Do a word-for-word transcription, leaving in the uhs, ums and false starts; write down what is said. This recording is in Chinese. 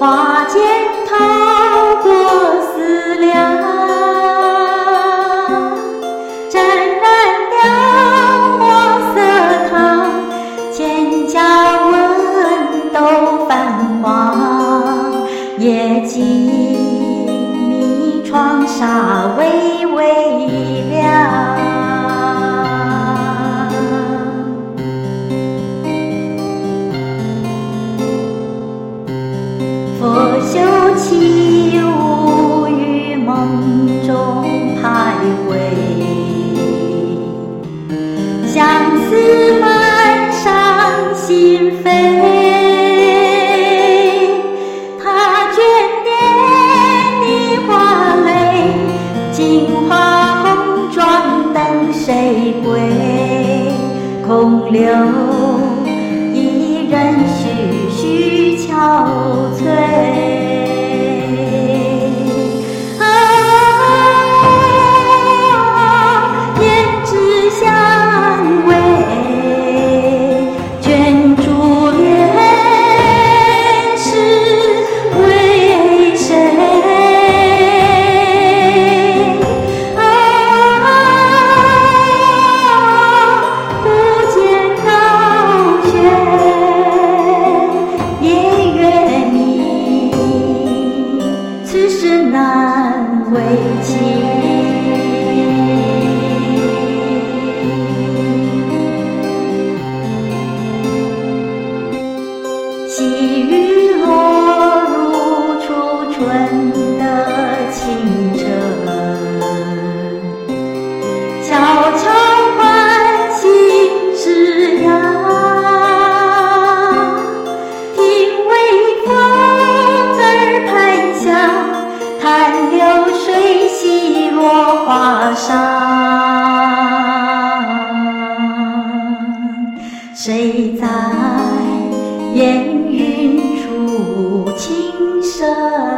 花间透过思量，沾染了墨色汤，千家文都泛黄，夜静迷窗纱微微亮。佛修起舞于梦中徘徊，相思漫上心扉。他眷恋你花蕾，镜花红妆等谁归？空留一人徐徐憔悴。难为情，细雨落入初春的清晨，悄悄唤醒枝桠，听微风儿盘响，看流水洗落花裳。谁在烟云处轻声